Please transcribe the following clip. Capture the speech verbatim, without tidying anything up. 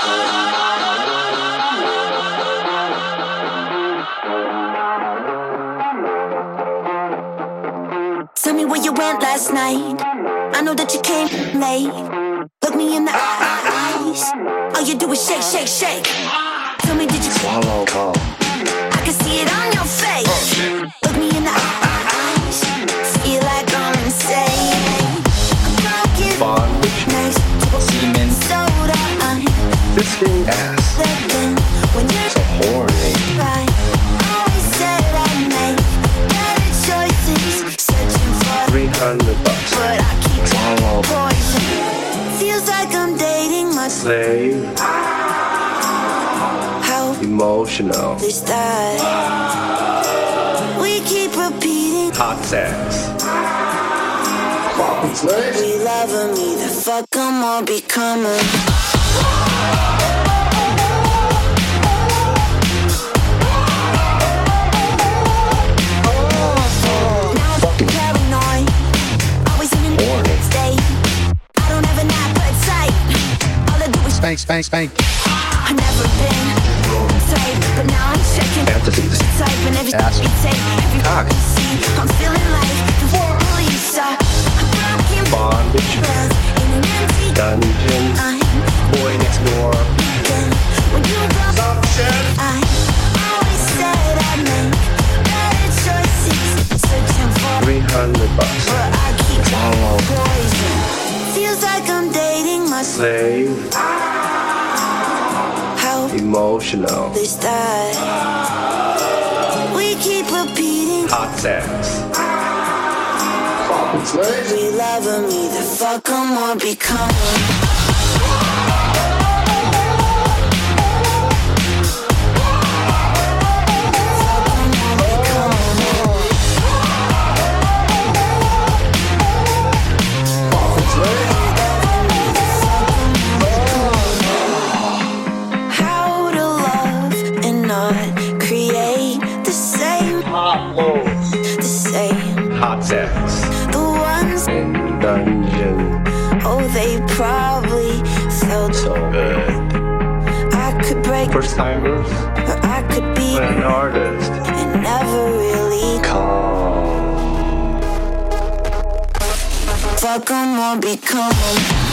Tell me where you went last night. I know that you came late. Look me in the eyes. All you do is shake, shake, shake. Tell me, did you swallow cum? I can see it on your face. Look me in the eyes. Feel like I'm insane. I'm broken. Bondage. Next to Semen. soda. I'm Fisting ass. living when you're So horny. right. Always said I'd make better choices. Searching for Three hundred bucks. but I keep Swallow. poison. Feels like I'm dating myself. Slave. How Emotional. is that? We keep repeating. Hot sex. We love 'em, either fuck 'em or become 'em. Fucking Paranoid, always in an horny. state. I don't have an appetite. All I do is Spank, spank, spank. I've never been tight, but now I'm checking. Fantasies. Type and every Ass. you take, every Cock. you see. I'm feeling like the police are. I'm broken. Bondage. Love in an empty Dungeon. I'm Boy next door. broken. When you go, Some shit. I always said I'd make better choices. Searching for Three hundred bucks. but I keep Swallow. poison. Feels like I'm dating myself. Slave. How Emotional. is that? We keep repeating. Hot sex. We love 'em, either fuck 'em or become 'em. Fuck 'em or become 'em. How to love and not create the same, the same. Hot sex. The ones, In dungeon. oh, they probably felt So good. I could break, First timers. or I could be, An artist. and never really Calm. fuck 'em or become 'em.